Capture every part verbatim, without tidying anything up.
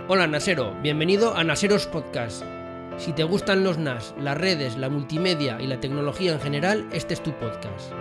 Hola Nasero, bienvenido a Naseros Podcast. Si te gustan los N A S, las redes, la multimedia y la tecnología en general, este es tu podcast.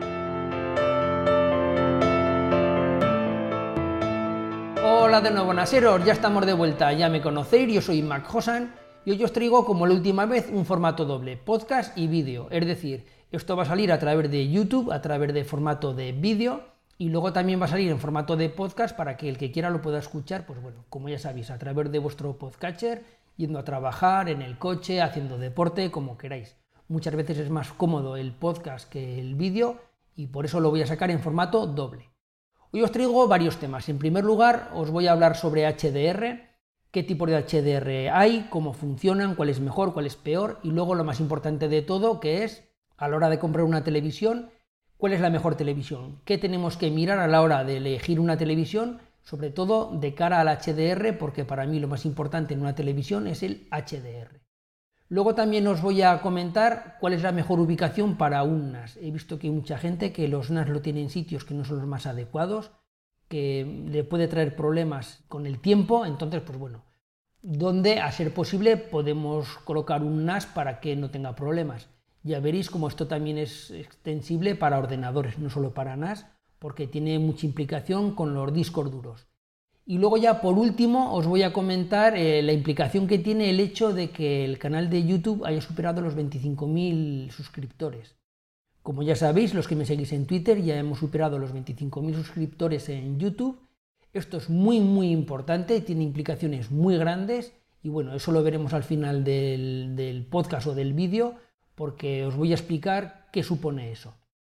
Hola de nuevo Naseros, ya estamos de vuelta, ya me conocéis, yo soy Mac Hosan y hoy os traigo como la última vez un formato doble, podcast y vídeo, es decir, esto va a salir a través de YouTube, a través de formato de vídeo y luego también va a salir en formato de podcast para que el que quiera lo pueda escuchar, pues bueno, como ya sabéis, a través de vuestro podcatcher, yendo a trabajar, en el coche, haciendo deporte, como queráis. Muchas veces es más cómodo el podcast que el vídeo y por eso lo voy a sacar en formato doble. Hoy os traigo varios temas. En primer lugar, os voy a hablar sobre H D R, qué tipo de H D R hay, cómo funcionan, cuál es mejor, cuál es peor, y luego lo más importante de todo, que es, a la hora de comprar una televisión, cuál es la mejor televisión, qué tenemos que mirar a la hora de elegir una televisión, sobre todo de cara al H D R, porque para mí lo más importante en una televisión es el H D R. Luego también os voy a comentar cuál es la mejor ubicación para un N A S. He visto que hay mucha gente que los N A S lo tiene en sitios que no son los más adecuados, que le puede traer problemas con el tiempo, entonces pues bueno, donde a ser posible podemos colocar un N A S para que no tenga problemas. Ya veréis como esto también es extensible para ordenadores, no solo para N A S, porque tiene mucha implicación con los discos duros. Y luego ya por último os voy a comentar eh, la implicación que tiene el hecho de que el canal de YouTube haya superado los veinticinco mil suscriptores. Como ya sabéis, los que me seguís en Twitter, ya hemos superado los veinticinco mil suscriptores en YouTube. Esto es muy muy importante, tiene implicaciones muy grandes y bueno, eso lo veremos al final del, del podcast o del vídeo, porque os voy a explicar qué supone eso.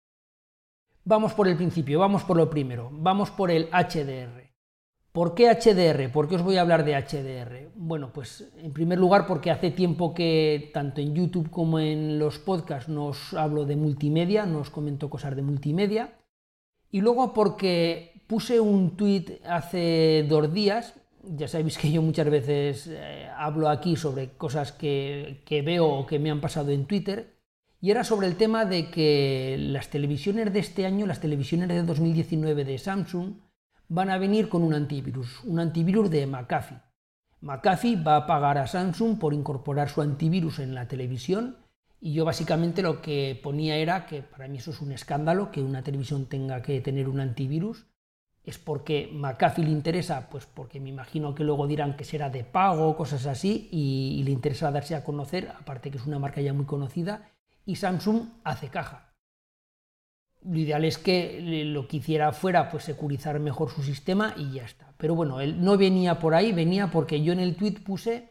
Vamos por el principio, vamos por lo primero, vamos por el H D R. ¿Por qué H D R? ¿Por qué os voy a hablar de H D R? Bueno, pues en primer lugar porque hace tiempo que tanto en YouTube como en los podcasts nos hablo de multimedia, nos comento cosas de multimedia. Y luego porque puse un tweet hace dos días, ya sabéis que yo muchas veces eh, hablo aquí sobre cosas que, que veo o que me han pasado en Twitter, y era sobre el tema de que las televisiones de este año, las televisiones de dos mil diecinueve de Samsung, van a venir con un antivirus, un antivirus de McAfee. McAfee va a pagar a Samsung por incorporar su antivirus en la televisión y yo básicamente lo que ponía era que para mí eso es un escándalo, que una televisión tenga que tener un antivirus. Es porque McAfee le interesa, pues porque me imagino que luego dirán que será de pago, cosas así, y, y le interesa darse a conocer, aparte que es una marca ya muy conocida, y Samsung hace caja. Lo ideal es que lo que hiciera fuera pues securizar mejor su sistema y ya está. Pero bueno, él no venía por ahí, venía porque yo en el tweet puse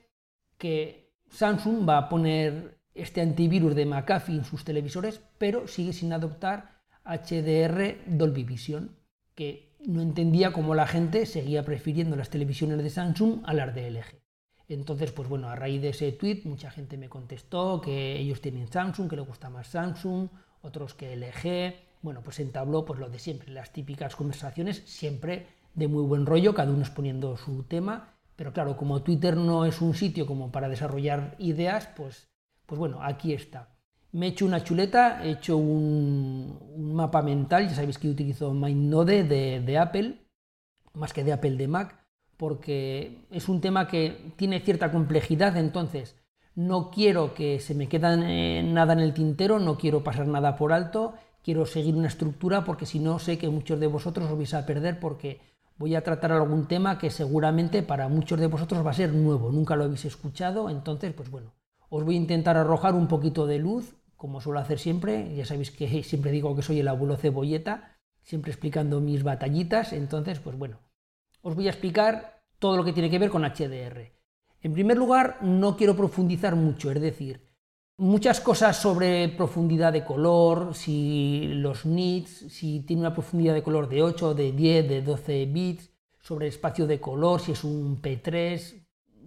que Samsung va a poner este antivirus de McAfee en sus televisores, pero sigue sin adoptar H D R Dolby Vision, que no entendía cómo la gente seguía prefiriendo las televisiones de Samsung a las de L G. Entonces, pues bueno, a raíz de ese tweet mucha gente me contestó que ellos tienen Samsung, que les gusta más Samsung, otros que L G. Bueno, pues entabló pues lo de siempre, las típicas conversaciones, siempre de muy buen rollo, cada uno exponiendo su tema, pero claro, como Twitter no es un sitio como para desarrollar ideas, pues, pues bueno, aquí está. Me he hecho una chuleta, he hecho un, un mapa mental, ya sabéis que yo utilizo MindNode de, de Apple, más que de Apple de Mac, porque es un tema que tiene cierta complejidad, entonces no quiero que se me quede nada en el tintero, no quiero pasar nada por alto, quiero seguir una estructura porque si no sé que muchos de vosotros os vais a perder porque voy a tratar algún tema que seguramente para muchos de vosotros va a ser nuevo, nunca lo habéis escuchado, entonces pues bueno, os voy a intentar arrojar un poquito de luz, como suelo hacer siempre, ya sabéis que siempre digo que soy el abuelo cebolleta, siempre explicando mis batallitas, entonces pues bueno, os voy a explicar todo lo que tiene que ver con H D R. En primer lugar, no quiero profundizar mucho, es decir, muchas cosas sobre profundidad de color, si los nits, si tiene una profundidad de color de ocho, de diez, de doce bits, sobre el espacio de color, si es un P tres,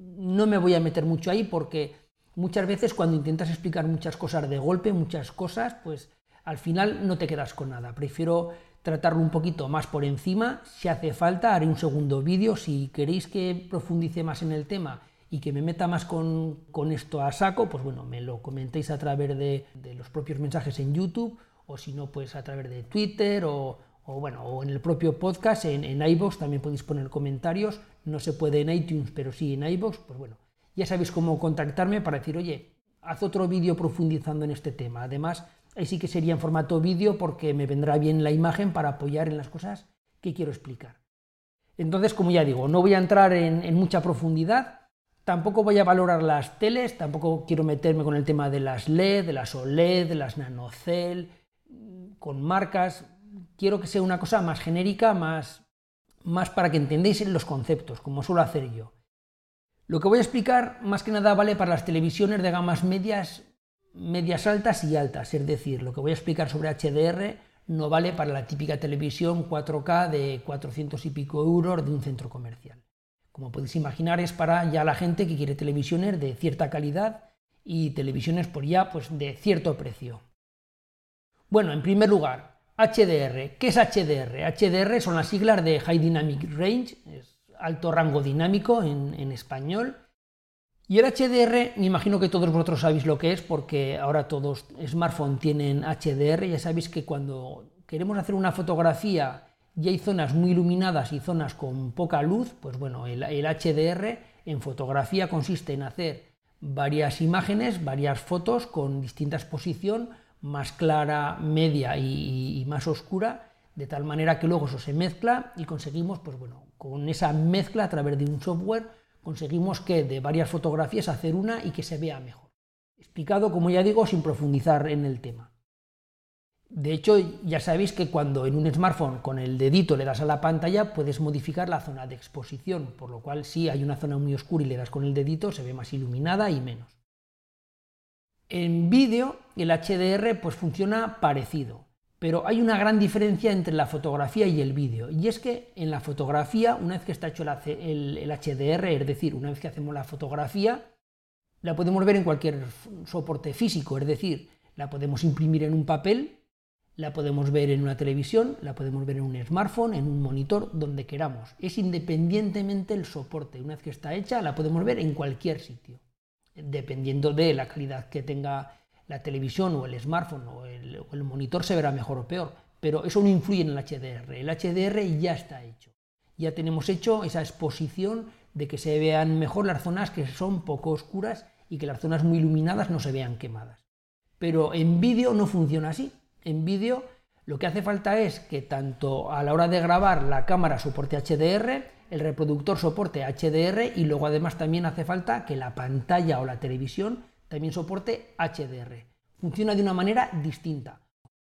no me voy a meter mucho ahí porque muchas veces cuando intentas explicar muchas cosas de golpe, muchas cosas, pues al final no te quedas con nada. Prefiero tratarlo un poquito más por encima, si hace falta haré un segundo vídeo, si queréis que profundice más en el tema y que me meta más con, con esto a saco, pues bueno, me lo comentéis a través de, de los propios mensajes en YouTube, o si no, pues a través de Twitter o, o bueno, o en el propio podcast, en, en iVoox también podéis poner comentarios, no se puede en iTunes, pero sí en iVoox, pues bueno, ya sabéis cómo contactarme para decir, oye, haz otro vídeo profundizando en este tema. Además, ahí sí que sería en formato vídeo porque me vendrá bien la imagen para apoyar en las cosas que quiero explicar. Entonces, como ya digo, no voy a entrar en, en mucha profundidad, tampoco voy a valorar las teles, tampoco quiero meterme con el tema de las L E D, de las O L E D, de las NanoCell, con marcas. Quiero que sea una cosa más genérica, más, más para que entendáis los conceptos, como suelo hacer yo. Lo que voy a explicar, más que nada, vale para las televisiones de gamas medias, medias altas y altas, es decir, lo que voy a explicar sobre H D R no vale para la típica televisión cuatro K de cuatrocientos y pico euros de un centro comercial. Como podéis imaginar, es para ya la gente que quiere televisiones de cierta calidad y televisiones por ya pues, de cierto precio. Bueno, en primer lugar, H D R. ¿Qué es H D R? H D R son las siglas de High Dynamic Range, es alto rango dinámico en, en español. Y el H D R, me imagino que todos vosotros sabéis lo que es, porque ahora todos smartphones tienen H D R. Ya sabéis que cuando queremos hacer una fotografía y hay zonas muy iluminadas y zonas con poca luz, pues bueno, el, el H D R en fotografía consiste en hacer varias imágenes, varias fotos con distinta exposición, más clara, media y, y más oscura, de tal manera que luego eso se mezcla y conseguimos, pues bueno, con esa mezcla a través de un software, conseguimos que de varias fotografías hacer una y que se vea mejor. Explicado, como ya digo, sin profundizar en el tema. De hecho, ya sabéis que cuando en un smartphone con el dedito le das a la pantalla, puedes modificar la zona de exposición, por lo cual si hay una zona muy oscura y le das con el dedito, se ve más iluminada y menos. En vídeo, el H D R pues funciona parecido, pero hay una gran diferencia entre la fotografía y el vídeo, y es que en la fotografía, una vez que está hecho el, el H D R, es decir, una vez que hacemos la fotografía, la podemos ver en cualquier soporte físico, es decir, la podemos imprimir en un papel, la podemos ver en una televisión, la podemos ver en un smartphone, en un monitor, donde queramos. Es independientemente el soporte, una vez que está hecha, la podemos ver en cualquier sitio, dependiendo de la calidad que tenga la televisión o el smartphone o el, o el monitor, se verá mejor o peor, pero eso no influye en el H D R. El H D R ya está hecho, ya tenemos hecho esa exposición de que se vean mejor las zonas que son poco oscuras y que las zonas muy iluminadas no se vean quemadas. Pero en vídeo no funciona así. En vídeo lo que hace falta es que tanto a la hora de grabar la cámara soporte H D R, el reproductor soporte H D R y luego además también hace falta que la pantalla o la televisión también soporte H D R. Funciona de una manera distinta.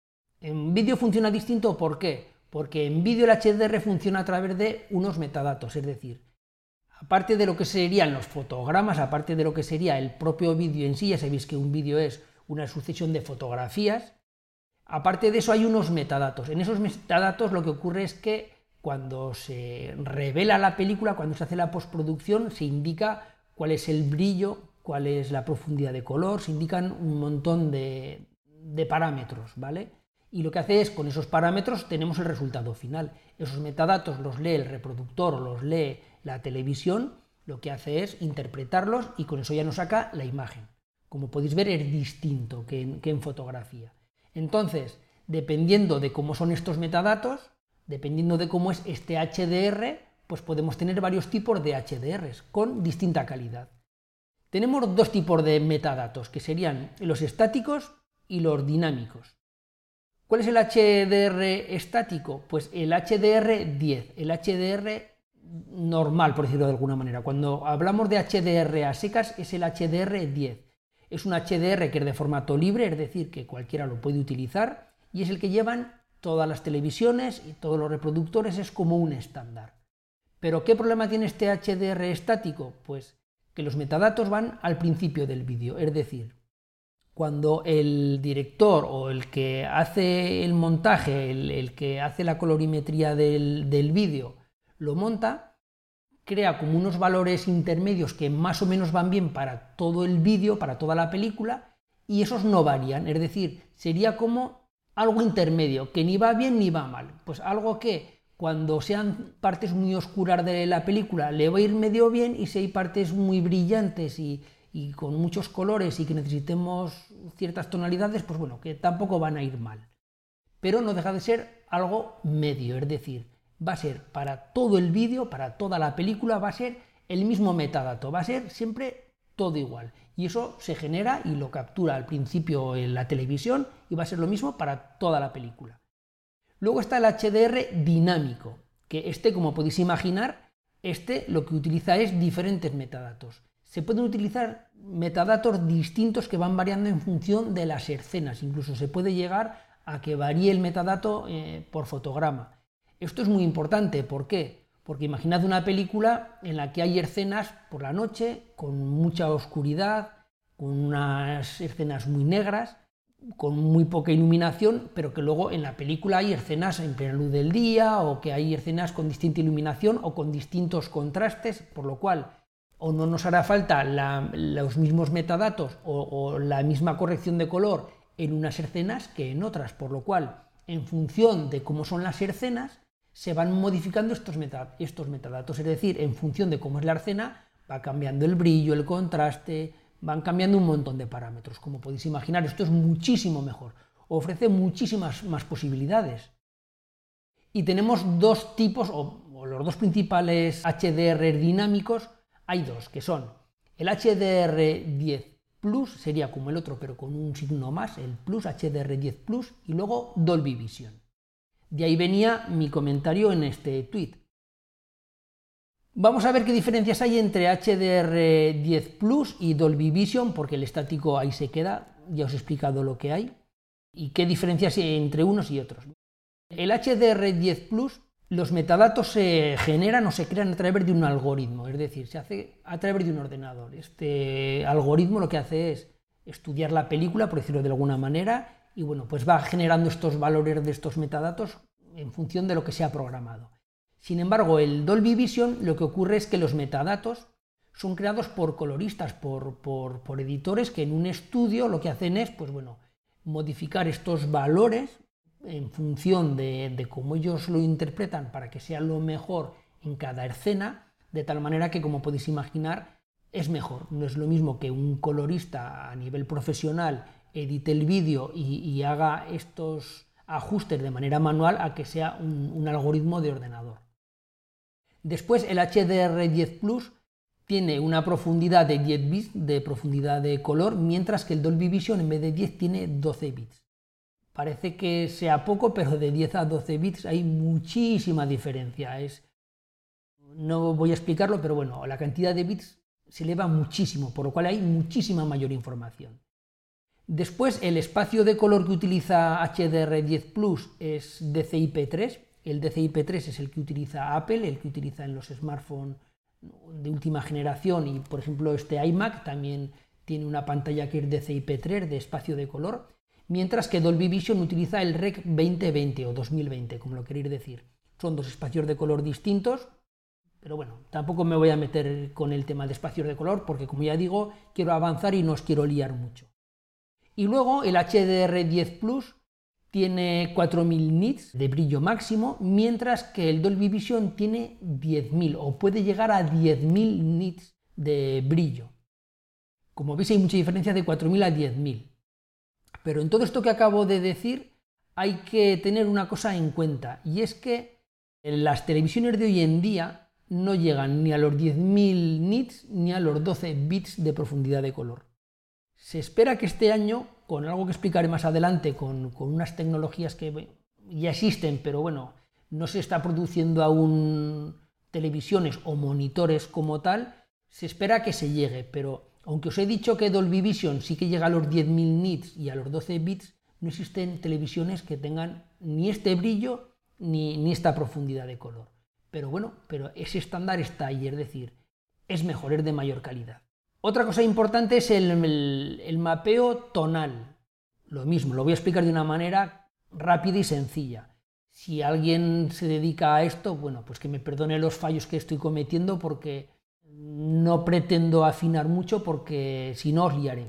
En vídeo funciona distinto, ¿por qué? Porque en vídeo el H D R funciona a través de unos metadatos, es decir, aparte de lo que serían los fotogramas, aparte de lo que sería el propio vídeo en sí, ya sabéis que un vídeo es una sucesión de fotografías, aparte de eso hay unos metadatos. En esos metadatos lo que ocurre es que cuando se revela la película, cuando se hace la postproducción, se indica cuál es el brillo, cuál es la profundidad de color, se indican un montón de, de parámetros, ¿vale? Y lo que hace es, con esos parámetros tenemos el resultado final. Esos metadatos los lee el reproductor o los lee la televisión, lo que hace es interpretarlos y con eso ya nos saca la imagen. Como podéis ver, es distinto que en, que en fotografía. Entonces, dependiendo de cómo son estos metadatos, dependiendo de cómo es este H D R, pues podemos tener varios tipos de H D Rs con distinta calidad. Tenemos dos tipos de metadatos, que serían los estáticos y los dinámicos. ¿Cuál es el H D R estático? Pues el H D R diez, el H D R normal, por decirlo de alguna manera. Cuando hablamos de H D R a secas es el H D R diez. Es un H D R que es de formato libre, es decir, que cualquiera lo puede utilizar, y es el que llevan todas las televisiones y todos los reproductores, es como un estándar. ¿Pero qué problema tiene este H D R estático? Pues que los metadatos van al principio del vídeo, es decir, cuando el director o el que hace el montaje, el, el que hace la colorimetría del, del vídeo, lo monta, crea como unos valores intermedios que más o menos van bien para todo el vídeo, para toda la película, y esos no varían, es decir, sería como algo intermedio, que ni va bien ni va mal, pues algo que cuando sean partes muy oscuras de la película le va a ir medio bien, y si hay partes muy brillantes y, y con muchos colores y que necesitemos ciertas tonalidades, pues bueno, que tampoco van a ir mal. Pero no deja de ser algo medio, es decir, va a ser para todo el vídeo, para toda la película, va a ser el mismo metadato, va a ser siempre todo igual. Y eso se genera y lo captura al principio en la televisión y va a ser lo mismo para toda la película. Luego está el H D R dinámico, que este, como podéis imaginar, este lo que utiliza es diferentes metadatos. Se pueden utilizar metadatos distintos que van variando en función de las escenas, incluso se puede llegar a que varíe el metadato eh, por fotograma. Esto es muy importante, ¿por qué? Porque imaginad una película en la que hay escenas por la noche, con mucha oscuridad, con unas escenas muy negras, con muy poca iluminación, pero que luego en la película hay escenas en plena luz del día, o que hay escenas con distinta iluminación o con distintos contrastes, por lo cual o no nos hará falta la, los mismos metadatos o, o la misma corrección de color en unas escenas que en otras, por lo cual, en función de cómo son las escenas, se van modificando estos, meta, estos metadatos, es decir, en función de cómo es la escena, va cambiando el brillo, el contraste, van cambiando un montón de parámetros. Como podéis imaginar, esto es muchísimo mejor, ofrece muchísimas más posibilidades. Y tenemos dos tipos, o, o los dos principales H D R dinámicos, hay dos, que son el H D R diez Plus, sería como el otro, pero con un signo más, el Plus, H D R diez Plus, y luego Dolby Vision. De ahí venía mi comentario en este tweet. Vamos a ver qué diferencias hay entre H D R diez Plus y Dolby Vision, porque el estático ahí se queda, ya os he explicado lo que hay, y qué diferencias hay entre unos y otros. El H D R diez Plus, los metadatos se generan o se crean a través de un algoritmo, es decir, se hace a través de un ordenador. Este algoritmo lo que hace es estudiar la película, por decirlo de alguna manera, y bueno, pues va generando estos valores de estos metadatos en función de lo que se ha programado. Sin embargo, el Dolby Vision, lo que ocurre es que los metadatos son creados por coloristas, por, por, por editores que en un estudio lo que hacen es, pues bueno, modificar estos valores en función de, de cómo ellos lo interpretan para que sea lo mejor en cada escena, de tal manera que, como podéis imaginar, es mejor. No es lo mismo que un colorista a nivel profesional edite el vídeo y, y haga estos ajustes de manera manual a que sea un, un algoritmo de ordenador. Después, el H D R diez Plus tiene una profundidad de diez bits de profundidad de color, mientras que el Dolby Vision en vez de diez tiene doce bits. Parece que sea poco, pero de diez a doce bits hay muchísima diferencia. Es... No voy a explicarlo, pero bueno, la cantidad de bits se eleva muchísimo, por lo cual hay muchísima mayor información. Después, el espacio de color que utiliza H D R diez Plus es D C I P tres. El D C I P tres es el que utiliza Apple, el que utiliza en los smartphones de última generación, y por ejemplo este iMac también tiene una pantalla que es D C I P tres de espacio de color, mientras que Dolby Vision utiliza el R E C veinte veinte o dos mil veinte, como lo queréis decir. Son dos espacios de color distintos, pero bueno, tampoco me voy a meter con el tema de espacios de color porque, como ya digo, quiero avanzar y no os quiero liar mucho. Y luego el H D R diez Plus tiene cuatro mil nits de brillo máximo, mientras que el Dolby Vision tiene diez mil o puede llegar a diez mil nits de brillo. Como veis, hay mucha diferencia de cuatro mil a diez mil. Pero en todo esto que acabo de decir hay que tener una cosa en cuenta, y es que las televisiones de hoy en día no llegan ni a los diez mil nits ni a los doce bits de profundidad de color. Se espera que este año, con algo que explicaré más adelante, con, con unas tecnologías que ya existen, pero bueno, no se está produciendo aún televisiones o monitores como tal, se espera que se llegue, pero aunque os he dicho que Dolby Vision sí que llega a los diez mil nits y a los doce bits, no existen televisiones que tengan ni este brillo ni, ni esta profundidad de color. Pero bueno, pero ese estándar está ahí, es decir, es mejor, es de mayor calidad. Otra cosa importante es el, el, el mapeo tonal. Lo mismo, lo voy a explicar de una manera rápida y sencilla. Si alguien se dedica a esto, bueno, pues que me perdone los fallos que estoy cometiendo, porque no pretendo afinar mucho, porque si no os liaré.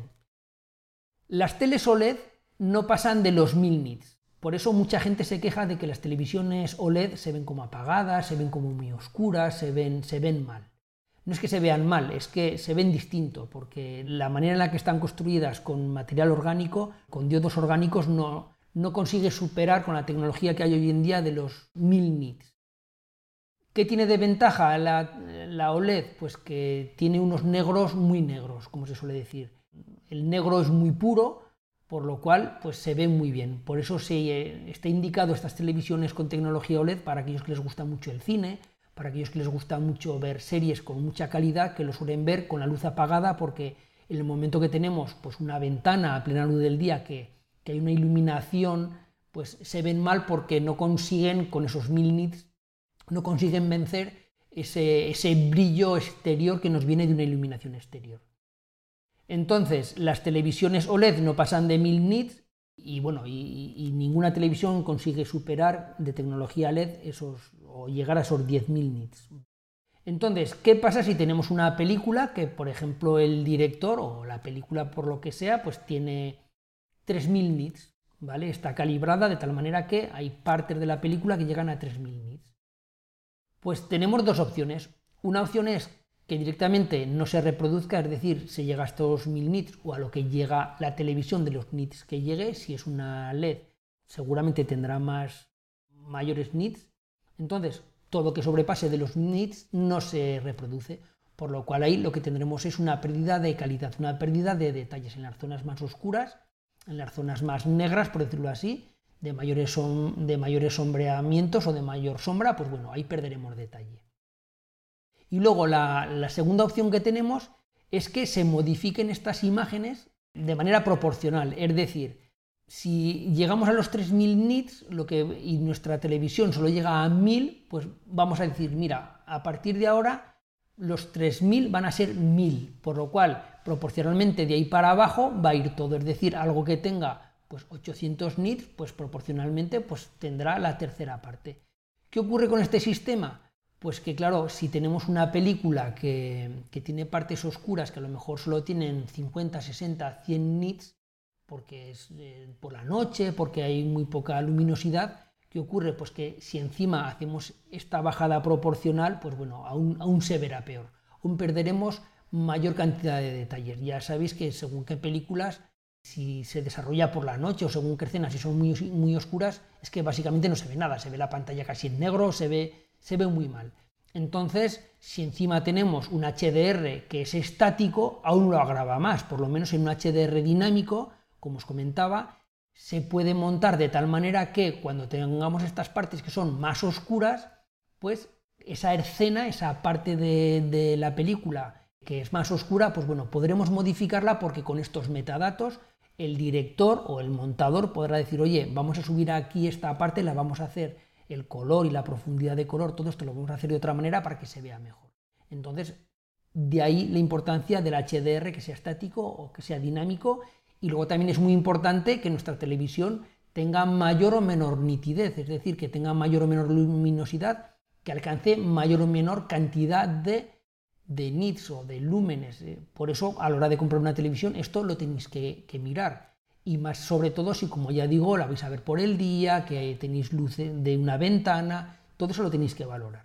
Las teles O L E D no pasan de los mil nits. Por eso mucha gente se queja de que las televisiones O L E D se ven como apagadas, se ven como muy oscuras, se ven, se ven mal. No es que se vean mal, es que se ven distinto, porque la manera en la que están construidas con material orgánico, con diodos orgánicos, no, no consigue superar con la tecnología que hay hoy en día de los mil nits. ¿Qué tiene de ventaja la, la O L E D? Pues que tiene unos negros muy negros, como se suele decir. El negro es muy puro, por lo cual pues se ve muy bien. Por eso se eh, está indicado estas televisiones con tecnología O L E D para aquellos que les gusta mucho el cine, para aquellos que les gusta mucho ver series con mucha calidad, que lo suelen ver con la luz apagada, porque en el momento que tenemos pues una ventana a plena luz del día, que, que hay una iluminación, pues se ven mal porque no consiguen, con esos mil nits, no consiguen vencer ese, ese brillo exterior que nos viene de una iluminación exterior. Entonces, las televisiones O L E D no pasan de mil nits y, bueno, y, y ninguna televisión consigue superar de tecnología L E D esos, o llegar a esos diez mil nits. Entonces, ¿qué pasa si tenemos una película que, por ejemplo, el director o la película por lo que sea, pues tiene tres mil nits, ¿vale? Está calibrada de tal manera que hay partes de la película que llegan a tres mil nits. Pues tenemos dos opciones. Una opción es que directamente no se reproduzca, es decir, se llega a estos mil nits o a lo que llega la televisión de los nits que llegue. Si es una L E D, seguramente tendrá más mayores nits. Entonces, todo lo que sobrepase de los nits no se reproduce, por lo cual ahí lo que tendremos es una pérdida de calidad, una pérdida de detalles en las zonas más oscuras, en las zonas más negras, por decirlo así, de mayores, som de mayores sombreamientos o de mayor sombra, pues bueno, ahí perderemos detalle. Y luego la, la segunda opción que tenemos es que se modifiquen estas imágenes de manera proporcional, es decir, si llegamos a los tres mil nits lo que, y nuestra televisión solo llega a mil, pues vamos a decir, mira, a partir de ahora los tres mil van a ser mil, por lo cual proporcionalmente de ahí para abajo va a ir todo, es decir, algo que tenga pues ochocientos nits, pues proporcionalmente pues tendrá la tercera parte. ¿Qué ocurre con este sistema? Pues que claro, si tenemos una película que, que tiene partes oscuras que a lo mejor solo tienen cincuenta, sesenta, cien nits, porque es eh, por la noche, porque hay muy poca luminosidad, ¿qué ocurre? Pues que si encima hacemos esta bajada proporcional, pues bueno, aún, aún se verá peor, aún perderemos mayor cantidad de detalles. Ya sabéis que según qué películas, si se desarrolla por la noche o según qué escenas, si son muy, muy oscuras, es que básicamente no se ve nada, se ve la pantalla casi en negro, se ve, se ve muy mal. Entonces, si encima tenemos un H D R que es estático, aún lo agrava más, por lo menos en un H D R dinámico, como os comentaba, se puede montar de tal manera que cuando tengamos estas partes que son más oscuras, pues esa escena, esa parte de, de la película que es más oscura, pues bueno, podremos modificarla porque con estos metadatos el director o el montador podrá decir, oye, vamos a subir aquí esta parte, la vamos a hacer el color y la profundidad de color, todo esto lo vamos a hacer de otra manera para que se vea mejor. Entonces, de ahí la importancia del H D R, que sea estático o que sea dinámico. Y luego también es muy importante que nuestra televisión tenga mayor o menor nitidez, es decir, que tenga mayor o menor luminosidad, que alcance mayor o menor cantidad de, de nits o de lúmenes. Por eso, a la hora de comprar una televisión, esto lo tenéis que, que mirar. Y más sobre todo si, como ya digo, la vais a ver por el día, que tenéis luz de una ventana, todo eso lo tenéis que valorar.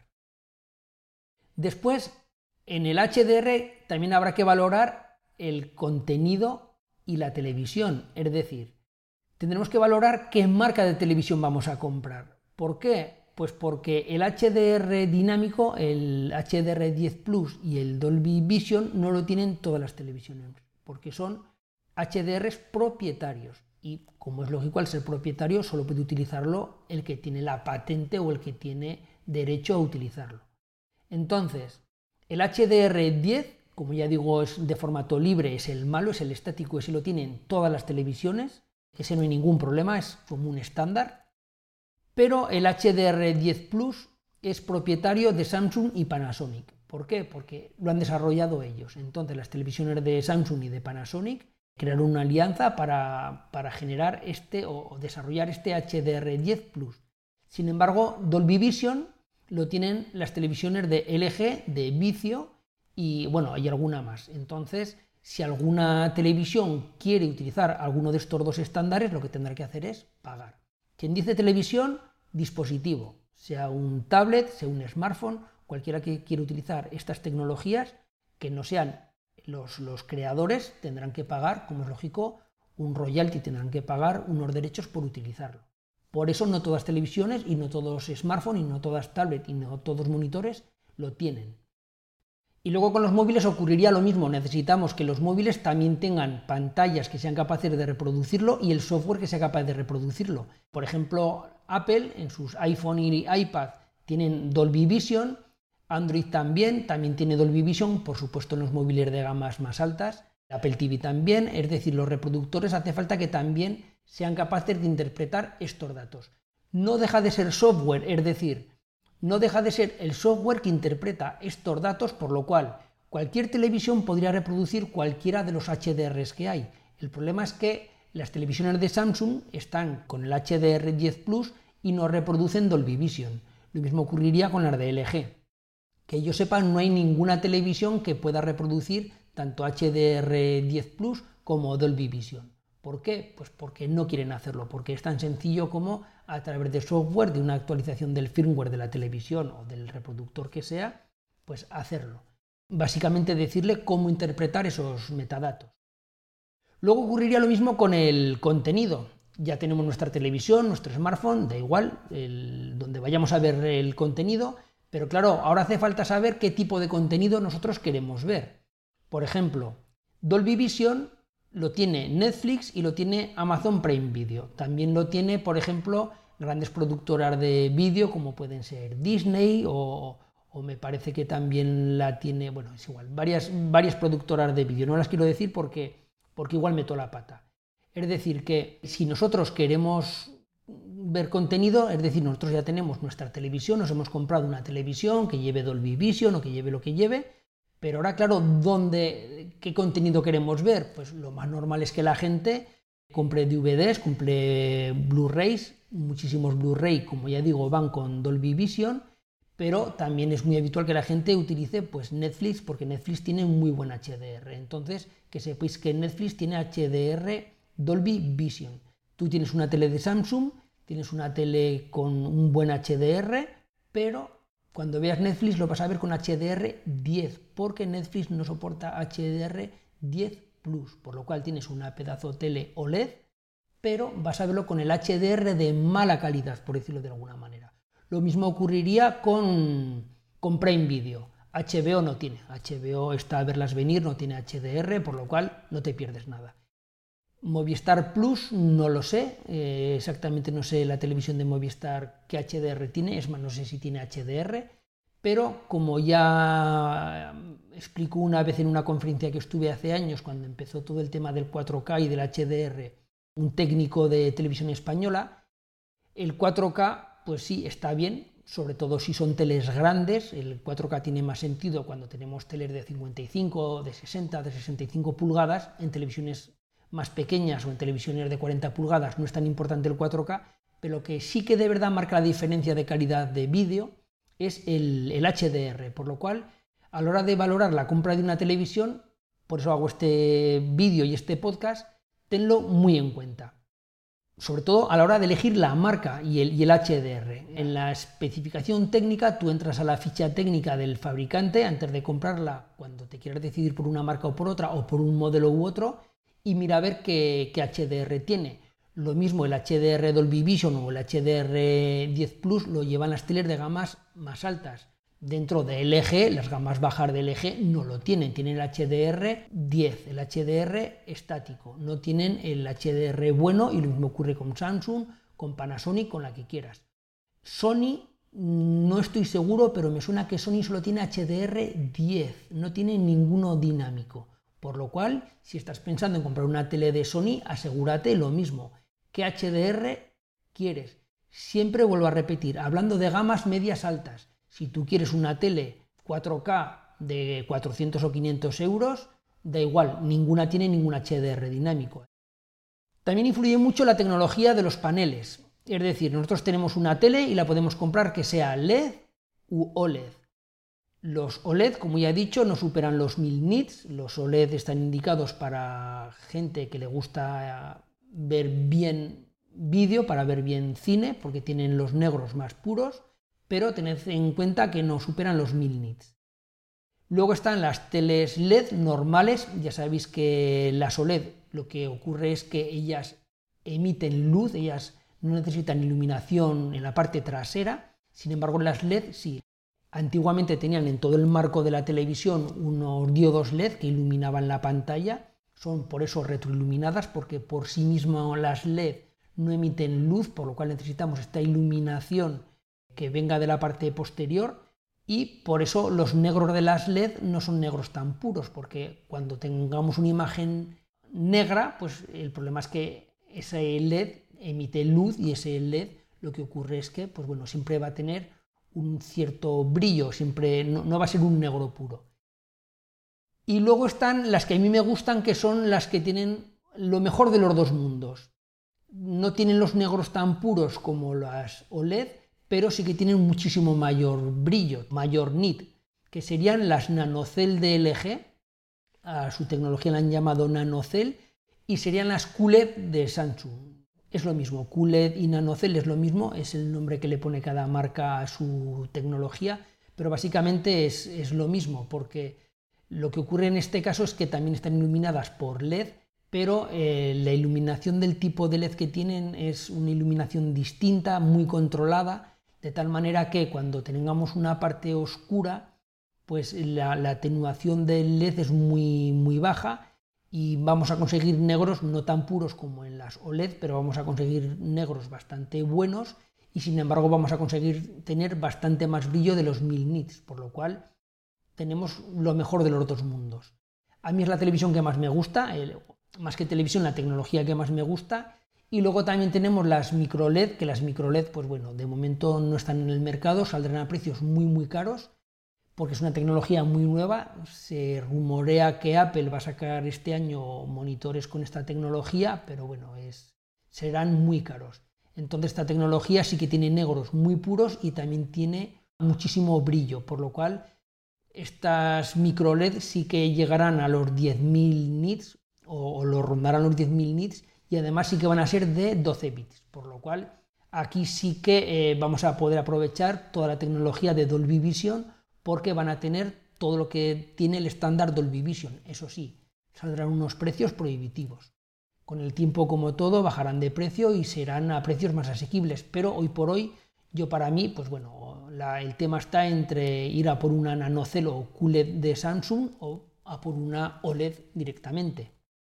Después, en el H D R también habrá que valorar el contenido y la televisión, es decir, tendremos que valorar qué marca de televisión vamos a comprar. ¿Por qué? Pues porque el H D R dinámico, el H D R diez plus y el Dolby Vision no lo tienen todas las televisiones, porque son H D Rs propietarios y, como es lógico, al ser propietario solo puede utilizarlo el que tiene la patente o el que tiene derecho a utilizarlo. Entonces, el H D R diez, como ya digo, es de formato libre, es el malo, es el estático, ese lo tienen todas las televisiones, ese no hay ningún problema, es como un estándar, pero el H D R diez plus es propietario de Samsung y Panasonic. ¿Por qué? Porque lo han desarrollado ellos. Entonces las televisiones de Samsung y de Panasonic crearon una alianza para, para generar este o, o desarrollar este H D R diez plus. Sin embargo, Dolby Vision lo tienen las televisiones de L G, de Vizio, y bueno, hay alguna más. Entonces, si alguna televisión quiere utilizar alguno de estos dos estándares, lo que tendrá que hacer es pagar. Quien dice televisión, dispositivo, sea un tablet, sea un smartphone, cualquiera que quiera utilizar estas tecnologías, que no sean los, los creadores, tendrán que pagar, como es lógico, un royalty, tendrán que pagar unos derechos por utilizarlo. Por eso no todas televisiones y no todos smartphones y no todas tablets y no todos monitores lo tienen. Y luego con los móviles ocurriría lo mismo, necesitamos que los móviles también tengan pantallas que sean capaces de reproducirlo y el software que sea capaz de reproducirlo. Por ejemplo, Apple en sus iPhone y iPad tienen Dolby Vision, Android también, también tiene Dolby Vision, por supuesto en los móviles de gamas más altas, Apple T V también, es decir, los reproductores hace falta que también sean capaces de interpretar estos datos. No deja de ser software, es decir, no deja de ser el software que interpreta estos datos, por lo cual cualquier televisión podría reproducir cualquiera de los H D Rs que hay. El problema es que las televisiones de Samsung están con el H D R diez plus y no reproducen Dolby Vision. Lo mismo ocurriría con las de L G. Que yo sepa, no hay ninguna televisión que pueda reproducir tanto H D R diez plus como Dolby Vision. ¿Por qué? Pues porque no quieren hacerlo, porque es tan sencillo como a través de software, de una actualización del firmware de la televisión o del reproductor que sea, pues hacerlo. Básicamente decirle cómo interpretar esos metadatos. Luego ocurriría lo mismo con el contenido. Ya tenemos nuestra televisión, nuestro smartphone, da igual, el, donde vayamos a ver el contenido, pero claro, ahora hace falta saber qué tipo de contenido nosotros queremos ver. Por ejemplo, Dolby Vision lo tiene Netflix y lo tiene Amazon Prime Video. También lo tiene, por ejemplo, grandes productoras de vídeo como pueden ser Disney o, o me parece que también la tiene, bueno, es igual, varias, varias productoras de vídeo. No las quiero decir porque, porque igual meto la pata. Es decir, que si nosotros queremos ver contenido, es decir, nosotros ya tenemos nuestra televisión, nos hemos comprado una televisión que lleve Dolby Vision o que lleve lo que lleve, pero ahora, claro, ¿dónde, qué contenido queremos ver? Pues lo más normal es que la gente compre D V Ds, compre Blu-rays, muchísimos Blu-ray, como ya digo, van con Dolby Vision, pero también es muy habitual que la gente utilice pues, Netflix, porque Netflix tiene muy buen H D R. Entonces, que sepáis que Netflix tiene H D R Dolby Vision. Tú tienes una tele de Samsung, tienes una tele con un buen H D R, pero cuando veas Netflix lo vas a ver con H D R diez, porque Netflix no soporta H D R diez plus, por lo cual tienes una pedazo tele O L E D, pero vas a verlo con el H D R de mala calidad, por decirlo de alguna manera. Lo mismo ocurriría con, con Prime Video. H B O no tiene, H B O está a verlas venir, no tiene H D R, por lo cual no te pierdes nada. Movistar Plus no lo sé, eh, exactamente no sé la televisión de Movistar qué H D R tiene, es más, no sé si tiene H D R, pero como ya explicó una vez en una conferencia que estuve hace años, cuando empezó todo el tema del cuatro K y del H D R, un técnico de televisión española, el cuatro K pues sí está bien, sobre todo si son teles grandes. El cuatro K tiene más sentido cuando tenemos teles de cincuenta y cinco, de sesenta, de sesenta y cinco pulgadas, en televisiones más pequeñas o en televisiones de cuarenta pulgadas no es tan importante el cuatro K, pero lo que sí que de verdad marca la diferencia de calidad de vídeo es el, el H D R, por lo cual a la hora de valorar la compra de una televisión, por eso hago este vídeo y este podcast, tenlo muy en cuenta. Sobre todo a la hora de elegir la marca y el, y el H D R. En la especificación técnica tú entras a la ficha técnica del fabricante antes de comprarla, cuando te quieras decidir por una marca o por otra, o por un modelo u otro, y mira a ver qué, qué H D R tiene. Lo mismo el H D R Dolby Vision o el H D R diez plus lo llevan las teles de gamas más altas. Dentro de L G, las gamas bajas de L G no lo tienen, tienen el H D R diez, el H D R estático, no tienen el H D R bueno, y lo mismo ocurre con Samsung, con Panasonic, con la que quieras. Sony, no estoy seguro, pero me suena que Sony solo tiene H D R diez, no tiene ninguno dinámico. Por lo cual, si estás pensando en comprar una tele de Sony, asegúrate lo mismo. ¿Qué H D R quieres? Siempre vuelvo a repetir, hablando de gamas medias altas. Si tú quieres una tele cuatro K de cuatrocientos o quinientos euros, da igual, ninguna tiene ningún H D R dinámico. También influye mucho la tecnología de los paneles. Es decir, nosotros tenemos una tele y la podemos comprar que sea L E D u O L E D. Los O L E D, como ya he dicho, no superan los mil nits. Los O L E D están indicados para gente que le gusta ver bien vídeo, para ver bien cine, porque tienen los negros más puros, pero tened en cuenta que no superan los mil nits. Luego están las teles L E D normales. Ya sabéis que las O L E D lo que ocurre es que ellas emiten luz, ellas no necesitan iluminación en la parte trasera, sin embargo las L E D sí. Antiguamente tenían en todo el marco de la televisión unos diodos L E D que iluminaban la pantalla, son por eso retroiluminadas, porque por sí mismas las L E D no emiten luz, por lo cual necesitamos esta iluminación que venga de la parte posterior, y por eso los negros de las L E D no son negros tan puros, porque cuando tengamos una imagen negra, pues el problema es que ese L E D emite luz y ese L E D lo que ocurre es que pues bueno, siempre va a tener un cierto brillo, siempre no, no va a ser un negro puro. Y luego están las que a mí me gustan, que son las que tienen lo mejor de los dos mundos. No tienen los negros tan puros como las O L E D, pero sí que tienen muchísimo mayor brillo, mayor nit, que serían las NanoCell de L G, a su tecnología la han llamado NanoCell, y serían las Q L E D de Samsung. Es lo mismo, Q L E D y NanoCell es lo mismo, es el nombre que le pone cada marca a su tecnología, pero básicamente es, es lo mismo, porque lo que ocurre en este caso es que también están iluminadas por L E D, pero eh, la iluminación del tipo de L E D que tienen es una iluminación distinta, muy controlada, de tal manera que cuando tengamos una parte oscura, pues la, la atenuación del L E D es muy, muy baja y vamos a conseguir negros no tan puros como en las O L E D, pero vamos a conseguir negros bastante buenos y sin embargo vamos a conseguir tener bastante más brillo de los mil nits, por lo cual tenemos lo mejor de los dos mundos. A mí es la televisión que más me gusta, el, más que televisión, la tecnología que más me gusta. Y luego también tenemos las micro L E D, que las micro L E D, pues bueno, de momento no están en el mercado, saldrán a precios muy muy caros, porque es una tecnología muy nueva. Se rumorea que Apple va a sacar este año monitores con esta tecnología, pero bueno, es, serán muy caros. Entonces esta tecnología sí que tiene negros muy puros y también tiene muchísimo brillo, por lo cual estas micro L E D sí que llegarán a los diez mil nits o, o lo rondarán los diez mil nits, y además sí que van a ser de doce bits, por lo cual aquí sí que eh, vamos a poder aprovechar toda la tecnología de Dolby Vision, porque van a tener todo lo que tiene el estándar Dolby Vision. Eso sí, saldrán unos precios prohibitivos. Con el tiempo, como todo, bajarán de precio y serán a precios más asequibles, pero hoy por hoy, yo para mí, pues bueno, la, el tema está entre ir a por una NanoCell o Q L E D de Samsung o a por una O L E D directamente.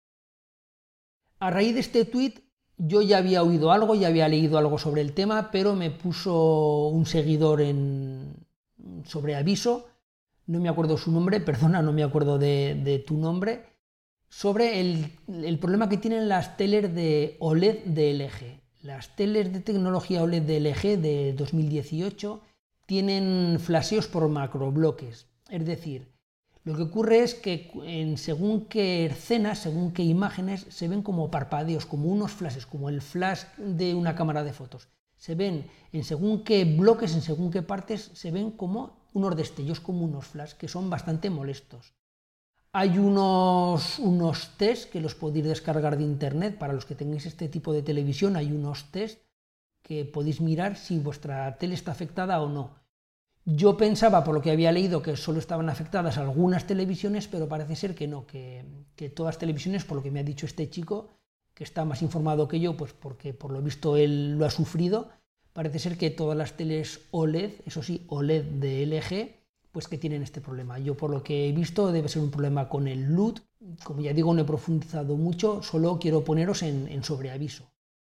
A raíz de este tuit yo ya había oído algo, ya había leído algo sobre el tema, pero me puso un seguidor en sobre aviso, no me acuerdo su nombre, perdona, no me acuerdo de, de tu nombre, sobre el, el problema que tienen las teles de O L E D de L G. Las teles de tecnología O L E D de L G de dos mil dieciocho tienen flasheos por macrobloques, es decir, lo que ocurre es que en según qué escenas, según qué imágenes, se ven como parpadeos, como unos flashes, como el flash de una cámara de fotos. Se ven en según qué bloques, en según qué partes, se ven como unos destellos, como unos flash, que son bastante molestos. Hay unos, unos test que los podéis descargar de internet, para los que tengáis este tipo de televisión, hay unos test que podéis mirar si vuestra tele está afectada o no. Yo pensaba, por lo que había leído, que solo estaban afectadas algunas televisiones, pero parece ser que no, que, que todas las televisiones, por lo que me ha dicho este chico, que está más informado que yo, pues porque por lo visto él lo ha sufrido, parece ser que todas las teles O L E D, eso sí, O L E D de L G, pues que tienen este problema. Yo por lo que he visto debe ser un problema con el L U T, como ya digo no he profundizado mucho, solo quiero poneros en, en sobreaviso.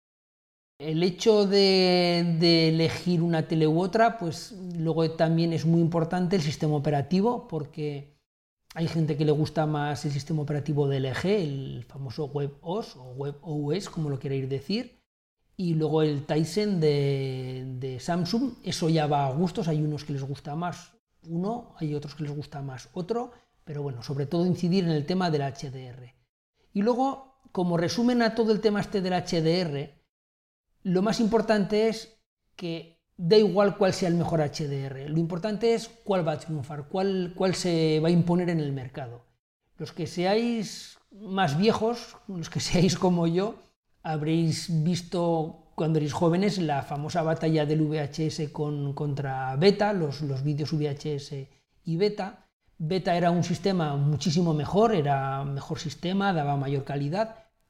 El hecho de, de elegir una tele u otra, pues luego también es muy importante el sistema operativo, porque hay gente que le gusta más el sistema operativo de L G, el famoso WebOS o WebOS, como lo queréis decir, y luego el Tizen de, de Samsung. Eso ya va a gustos, hay unos que les gusta más uno, hay otros que les gusta más otro, pero bueno, sobre todo incidir en el tema del H D R. Y luego, como resumen a todo el tema este del H D R, lo más importante es que da igual cuál sea el mejor H D R, lo importante es cuál va a triunfar, cuál, cuál se va a imponer en el mercado. Los que seáis más viejos, los que seáis como yo, habréis visto cuando erais jóvenes la famosa batalla del V H S con, contra Beta, los, los vídeos V H S y Beta. Beta era un sistema muchísimo mejor, era mejor sistema, daba mayor calidad,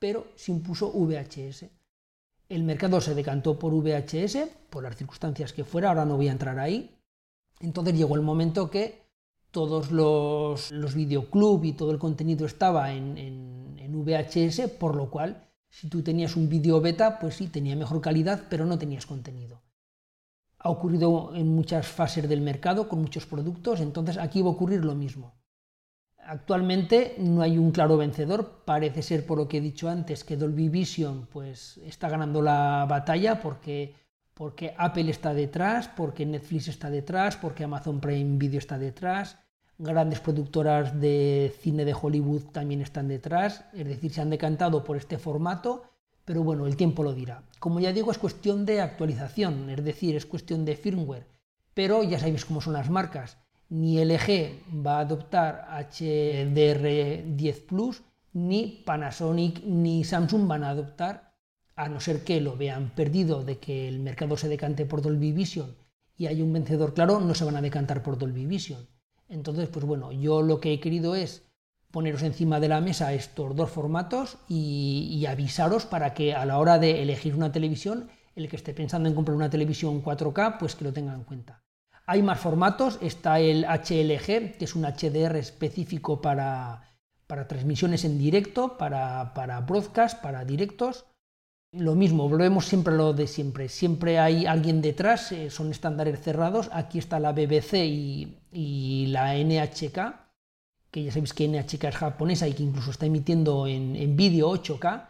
pero se impuso V H S. El mercado se decantó por V H S, por las circunstancias que fuera, ahora no voy a entrar ahí. Entonces llegó el momento que todos los, los videoclub y todo el contenido estaba en, en, en V H S, por lo cual si tú tenías un vídeo beta, pues sí, tenía mejor calidad, pero no tenías contenido. Ha ocurrido en muchas fases del mercado, con muchos productos, entonces aquí va a ocurrir lo mismo. Actualmente no hay un claro vencedor, parece ser, por lo que he dicho antes, que Dolby Vision pues, está ganando la batalla porque, porque Apple está detrás, porque Netflix está detrás, porque Amazon Prime Video está detrás, grandes productoras de cine de Hollywood también están detrás, es decir, se han decantado por este formato, pero bueno, el tiempo lo dirá. Como ya digo, es cuestión de actualización, es decir, es cuestión de firmware, pero ya sabéis cómo son las marcas. Ni L G va a adoptar H D R diez plus, ni Panasonic ni Samsung van a adoptar, a no ser que lo vean perdido de que el mercado se decante por Dolby Vision y hay un vencedor claro, no se van a decantar por Dolby Vision. Entonces, pues bueno, yo lo que he querido es poneros encima de la mesa estos dos formatos y, y avisaros para que a la hora de elegir una televisión, el que esté pensando en comprar una televisión cuatro K, pues que lo tenga en cuenta. Hay más formatos, está el H L G, que es un H D R específico para, para transmisiones en directo, para, para broadcast, para directos. Lo mismo, volvemos siempre a lo de siempre, siempre hay alguien detrás, eh, son estándares cerrados. Aquí está la B B C y, y la N H K, que ya sabéis que N H K es japonesa y que incluso está emitiendo en, en vídeo ocho K.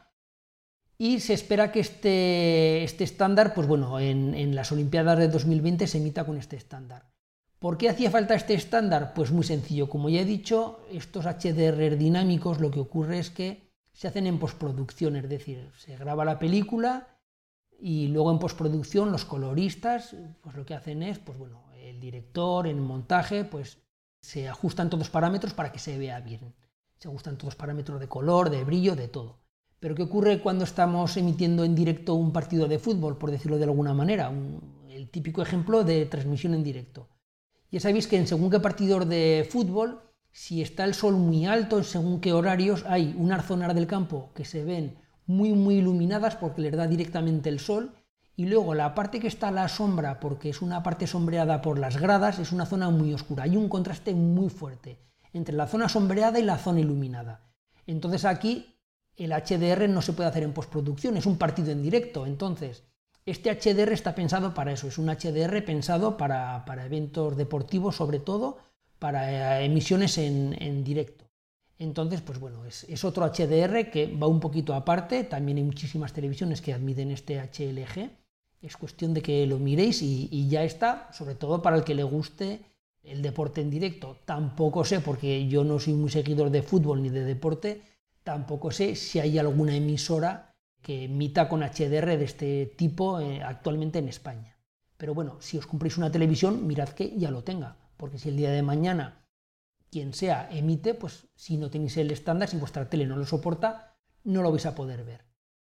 Y se espera que este, este estándar, pues bueno, en, en las Olimpiadas de dos mil veinte se emita con este estándar. ¿Por qué hacía falta este estándar? Pues muy sencillo, como ya he dicho, estos H D R dinámicos lo que ocurre es que se hacen en postproducción, es decir, se graba la película y luego en postproducción los coloristas, pues lo que hacen es, pues bueno, el director en montaje, pues se ajustan todos los parámetros para que se vea bien. Se ajustan todos los parámetros de color, de brillo, de todo. Pero ¿qué ocurre cuando estamos emitiendo en directo un partido de fútbol, por decirlo de alguna manera? Un, el típico ejemplo de transmisión en directo. Ya sabéis que en según qué partidos de fútbol, si está el sol muy alto, en según qué horarios, hay unas zonas del campo que se ven muy muy iluminadas porque les da directamente el sol, y luego la parte que está a la sombra, porque es una parte sombreada por las gradas, es una zona muy oscura. Hay un contraste muy fuerte entre la zona sombreada y la zona iluminada. Entonces aquí el H D R no se puede hacer en postproducción, es un partido en directo. Entonces, este H D R está pensado para eso, es un H D R pensado para, para eventos deportivos, sobre todo, para eh, emisiones en, en directo. Entonces, pues bueno, es, es otro H D R que va un poquito aparte, también hay muchísimas televisiones que admiten este H L G, es cuestión de que lo miréis y, y ya está, sobre todo para el que le guste el deporte en directo. Tampoco sé, porque yo no soy muy seguidor de fútbol ni de deporte, tampoco sé si hay alguna emisora que emita con H D R de este tipo eh, actualmente en España. Pero bueno, si os compréis una televisión, mirad que ya lo tenga, porque si el día de mañana quien sea emite, pues si no tenéis el estándar, si vuestra tele no lo soporta, no lo vais a poder ver.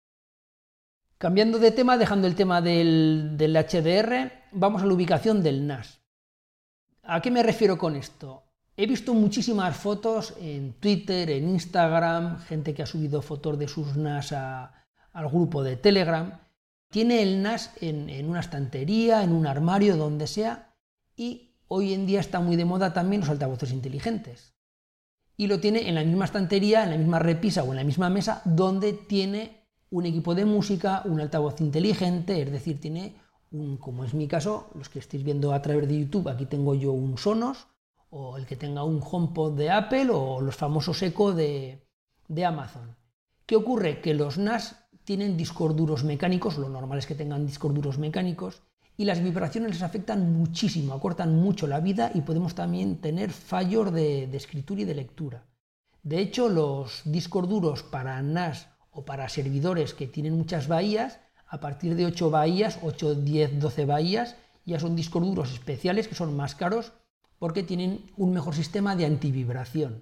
Cambiando de tema, dejando el tema del, del H D R, vamos a la ubicación del N A S. ¿A qué me refiero con esto? He visto muchísimas fotos en Twitter, en Instagram, gente que ha subido fotos de sus N A S a, al grupo de Telegram. Tiene el N A S en, en una estantería, en un armario, donde sea, y hoy en día está muy de moda también los altavoces inteligentes. Y lo tiene en la misma estantería, en la misma repisa o en la misma mesa, donde tiene un equipo de música, un altavoz inteligente, es decir, tiene un, como es mi caso, los que estáis viendo a través de YouTube, aquí tengo yo un Sonos, o el que tenga un HomePod de Apple, o los famosos Echo de, de Amazon. ¿Qué ocurre? Que los N A S tienen discos duros mecánicos, lo normal es que tengan discos duros mecánicos, y las vibraciones les afectan muchísimo, acortan mucho la vida y podemos también tener fallos de, de escritura y de lectura. De hecho, los discos duros para N A S o para servidores que tienen muchas bahías, a partir de ocho bahías, ocho, diez, doce bahías, ya son discos duros especiales que son más caros porque tienen un mejor sistema de antivibración.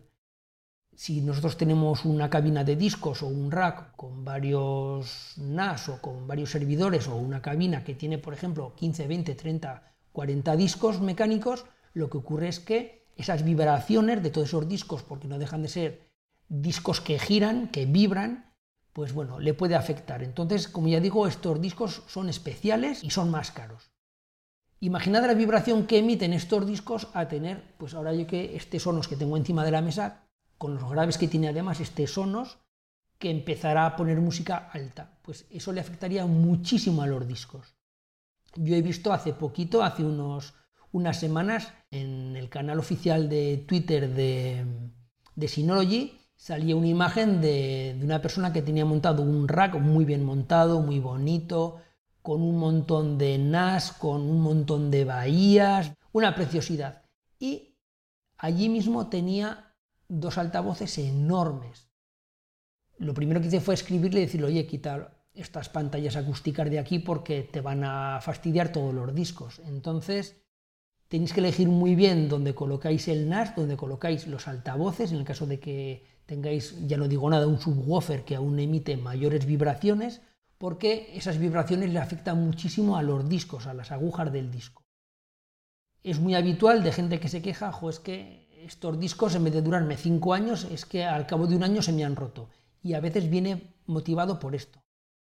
Si nosotros tenemos una cabina de discos o un rack con varios N A S o con varios servidores, o una cabina que tiene, por ejemplo, quince, veinte, treinta, cuarenta discos mecánicos, lo que ocurre es que esas vibraciones de todos esos discos, porque no dejan de ser discos que giran, que vibran, pues bueno, le puede afectar. Entonces, como ya digo, estos discos son especiales y son más caros. Imaginad la vibración que emiten estos discos a tener, pues ahora yo que este Sonos que tengo encima de la mesa, con los graves que tiene además este Sonos, que empezará a poner música alta, pues eso le afectaría muchísimo a los discos. Yo he visto hace poquito, hace unos, unas semanas, en el canal oficial de Twitter de, de Synology, salía una imagen de, de una persona que tenía montado un rack muy bien montado, muy bonito, con un montón de N A S, con un montón de bahías, una preciosidad. Y allí mismo tenía dos altavoces enormes. Lo primero que hice fue escribirle y decirle, oye, quita estas pantallas acústicas de aquí porque te van a fastidiar todos los discos. Entonces, tenéis que elegir muy bien dónde colocáis el N A S, dónde colocáis los altavoces, en el caso de que tengáis, ya no digo nada, un subwoofer que aún emite mayores vibraciones, porque esas vibraciones le afectan muchísimo a los discos, a las agujas del disco. Es muy habitual de gente que se queja, jo, es que estos discos en vez de durarme cinco años, es que al cabo de un año se me han roto. Y a veces viene motivado por esto.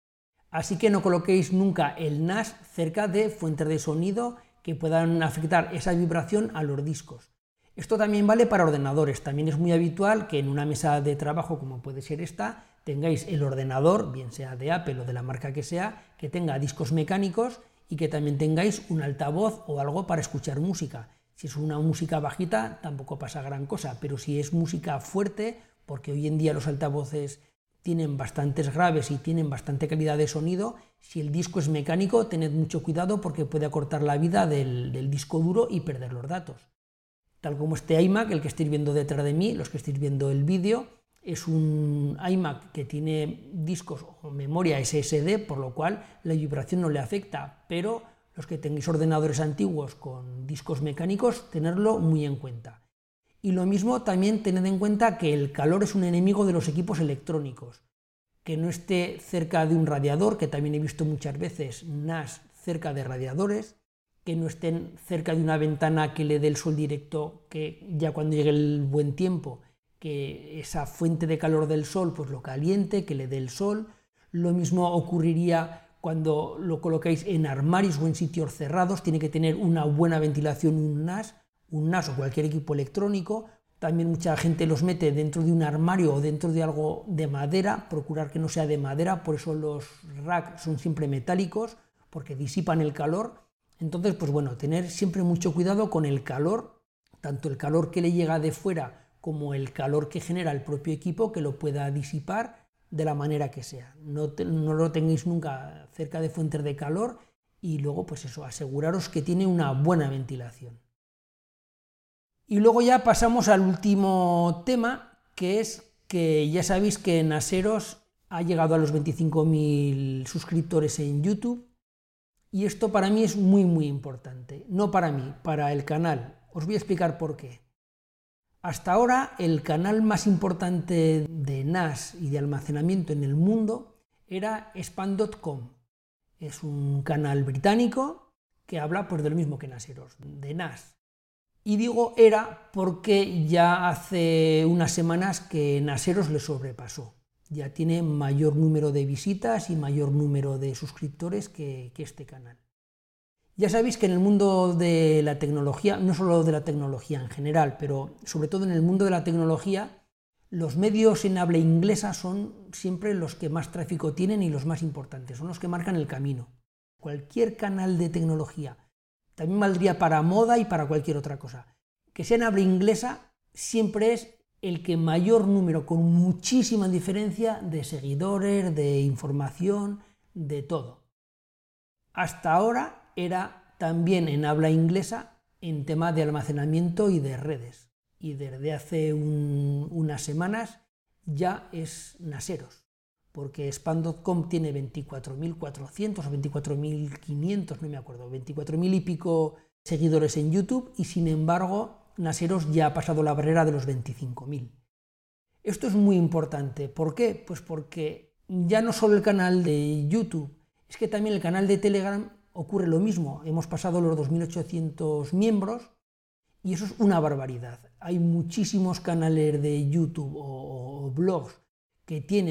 Así que no coloquéis nunca el N A S cerca de fuentes de sonido que puedan afectar esa vibración a los discos. Esto también vale para ordenadores. También es muy habitual que en una mesa de trabajo, como puede ser esta, tengáis el ordenador, bien sea de Apple o de la marca que sea, que tenga discos mecánicos y que también tengáis un altavoz o algo para escuchar música. Si es una música bajita, tampoco pasa gran cosa, pero si es música fuerte, porque hoy en día los altavoces tienen bastantes graves y tienen bastante calidad de sonido, si el disco es mecánico, tened mucho cuidado porque puede acortar la vida del, del disco duro y perder los datos. Tal como este iMac, el que estáis viendo detrás de mí, los que estáis viendo el vídeo, es un iMac que tiene discos o memoria ese ese de, por lo cual la vibración no le afecta, pero los que tengáis ordenadores antiguos con discos mecánicos, tenerlo muy en cuenta. Y lo mismo también tened en cuenta que el calor es un enemigo de los equipos electrónicos, que no esté cerca de un radiador, que también he visto muchas veces N A S cerca de radiadores, que no estén cerca de una ventana que le dé el sol directo, que ya cuando llegue el buen tiempo, que esa fuente de calor del sol pues lo caliente, que le dé el sol. Lo mismo ocurriría cuando lo colocáis en armarios o en sitios cerrados, tiene que tener una buena ventilación un N A S, un N A S o cualquier equipo electrónico. También mucha gente los mete dentro de un armario o dentro de algo de madera, procurar que no sea de madera, por eso los racks son siempre metálicos, porque disipan el calor. Entonces, pues bueno, tener siempre mucho cuidado con el calor, tanto el calor que le llega de fuera como el calor que genera el propio equipo, que lo pueda disipar de la manera que sea. No, te, no lo tengáis nunca cerca de fuentes de calor y luego, pues eso, aseguraros que tiene una buena ventilación. Y luego ya pasamos al último tema, que es que ya sabéis que Naseros ha llegado a los veinticinco mil suscriptores en YouTube. Y esto para mí es muy muy importante, no para mí, para el canal. Os voy a explicar por qué. Hasta ahora el canal más importante de N A S y de almacenamiento en el mundo era Span punto com. Es un canal británico que habla pues de lo mismo que Naseros, de N A S. Y digo era porque ya hace unas semanas que Naseros le sobrepasó. Ya tiene mayor número de visitas y mayor número de suscriptores que, que este canal. Ya sabéis que en el mundo de la tecnología, no solo de la tecnología en general, pero sobre todo en el mundo de la tecnología, los medios en habla inglesa son siempre los que más tráfico tienen y los más importantes, son los que marcan el camino. Cualquier canal de tecnología, también valdría para moda y para cualquier otra cosa, que sea en habla inglesa, siempre es el que mayor número, con muchísima diferencia de seguidores, de información, de todo. Hasta ahora era también en habla inglesa en tema de almacenamiento y de redes. Y desde hace un, unas semanas ya es Naseros, porque Span punto com tiene veinticuatro mil cuatrocientos o veinticuatro mil quinientos, no me acuerdo, veinticuatro mil y pico seguidores en YouTube y sin embargo Naseros ya ha pasado la barrera de los veinticinco mil. Esto es muy importante. ¿Por qué? Pues porque ya no solo el canal de YouTube, es que también el canal de Telegram ocurre lo mismo. Hemos pasado los dos mil ochocientos miembros y eso es una barbaridad. Hay muchísimos canales de YouTube o, o blogs que tienen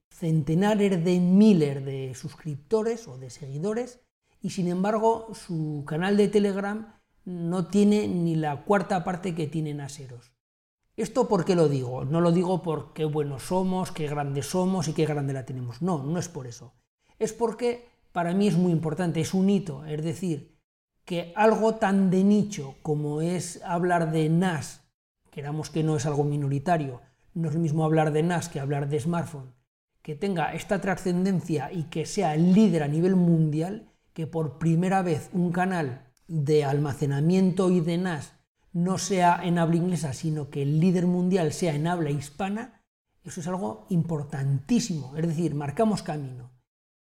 centenares de miles de suscriptores o de seguidores y sin embargo su canal de Telegram no tiene ni la cuarta parte que tiene Naseros. ¿Esto por qué lo digo? No lo digo por qué buenos somos, qué grandes somos y qué grande la tenemos. No, no es por eso. Es porque para mí es muy importante, es un hito, es decir, que algo tan de nicho como es hablar de N A S, queramos que no es algo minoritario, no es lo mismo hablar de N A S que hablar de smartphone, que tenga esta trascendencia y que sea el líder a nivel mundial, que por primera vez un canal de almacenamiento y de N A S no sea en habla inglesa, sino que el líder mundial sea en habla hispana, eso es algo importantísimo, es decir, marcamos camino.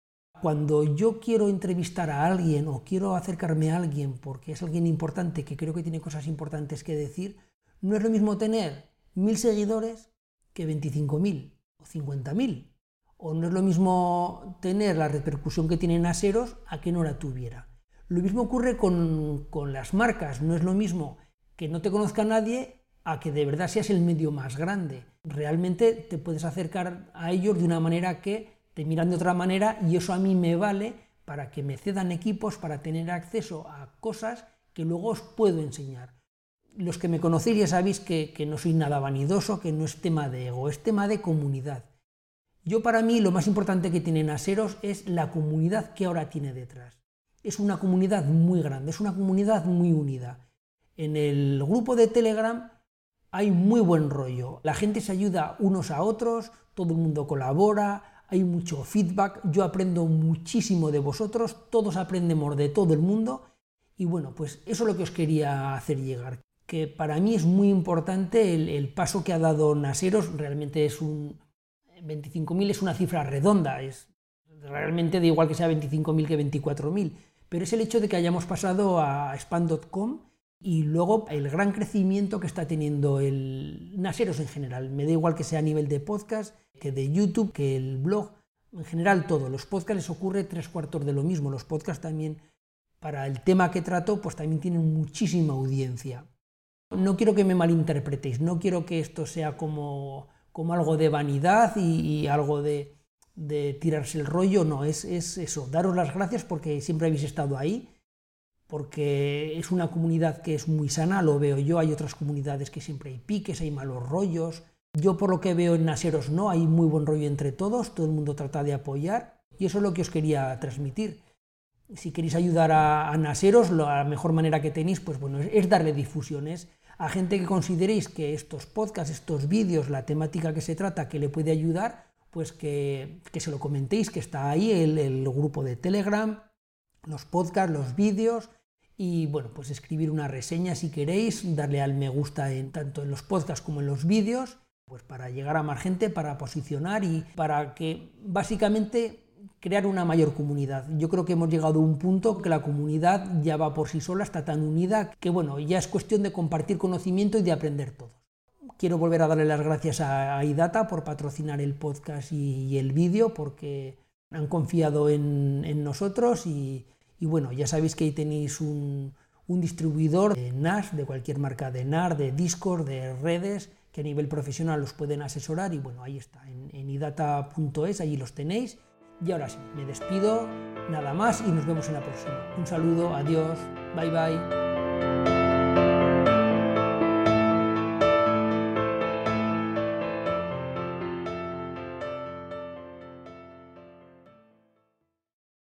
Cuando yo quiero entrevistar a alguien o quiero acercarme a alguien porque es alguien importante, que creo que tiene cosas importantes que decir, no es lo mismo tener mil seguidores que veinticinco mil o cincuenta mil. O no es lo mismo tener la repercusión que tiene Naseros a que no la tuviera. Lo mismo ocurre con, con las marcas, no es lo mismo que no te conozca nadie a que de verdad seas el medio más grande. Realmente te puedes acercar a ellos de una manera que te miran de otra manera y eso a mí me vale para que me cedan equipos, para tener acceso a cosas que luego os puedo enseñar. Los que me conocéis ya sabéis que, que no soy nada vanidoso, que no es tema de ego, es tema de comunidad. Yo para mí lo más importante que tiene Naseros es la comunidad que ahora tiene detrás. Es una comunidad muy grande, es una comunidad muy unida. En el grupo de Telegram hay muy buen rollo, la gente se ayuda unos a otros, todo el mundo colabora, hay mucho feedback, yo aprendo muchísimo de vosotros, todos aprendemos de todo el mundo y bueno, pues eso es lo que os quería hacer llegar, que para mí es muy importante el, el paso que ha dado Naseros, realmente es un... veinticinco mil es una cifra redonda, es realmente da igual que sea veinticinco mil que veinticuatro mil, pero es el hecho de que hayamos pasado a spam punto com y luego el gran crecimiento que está teniendo el Naseros en general. Me da igual que sea a nivel de podcast, que de YouTube, que el blog, en general todo. Los podcasts les ocurre tres cuartos de lo mismo. Los podcasts también, para el tema que trato, pues también tienen muchísima audiencia. No quiero que me malinterpretéis, no quiero que esto sea como, como algo de vanidad y, y algo de, de tirarse el rollo, no, es, es eso, daros las gracias porque siempre habéis estado ahí, porque es una comunidad que es muy sana, lo veo yo, hay otras comunidades que siempre hay piques, hay malos rollos, yo por lo que veo en Naseros no, hay muy buen rollo entre todos, todo el mundo trata de apoyar y eso es lo que os quería transmitir. Si queréis ayudar a, a Naseros, la mejor manera que tenéis pues bueno, es, es darle difusiones a gente que consideréis que estos podcasts, estos vídeos, la temática que se trata, que le puede ayudar, pues que, que se lo comentéis, que está ahí el, el grupo de Telegram, los podcasts, los vídeos, y bueno, pues escribir una reseña si queréis, darle al me gusta en, tanto en los podcasts como en los vídeos, pues para llegar a más gente, para posicionar y para que básicamente crear una mayor comunidad. Yo creo que hemos llegado a un punto que la comunidad ya va por sí sola, está tan unida, que bueno, ya es cuestión de compartir conocimiento y de aprender todos. Quiero volver a darle las gracias a iData por patrocinar el podcast y, y el vídeo, porque han confiado en, en nosotros y, y bueno, ya sabéis que ahí tenéis un, un distribuidor de N A S, de cualquier marca de N A R, de Discord, de redes, que a nivel profesional os pueden asesorar y bueno, ahí está, en, en idata punto es, allí los tenéis. Y ahora sí, me despido, nada más y nos vemos en la próxima. Un saludo, adiós, bye bye.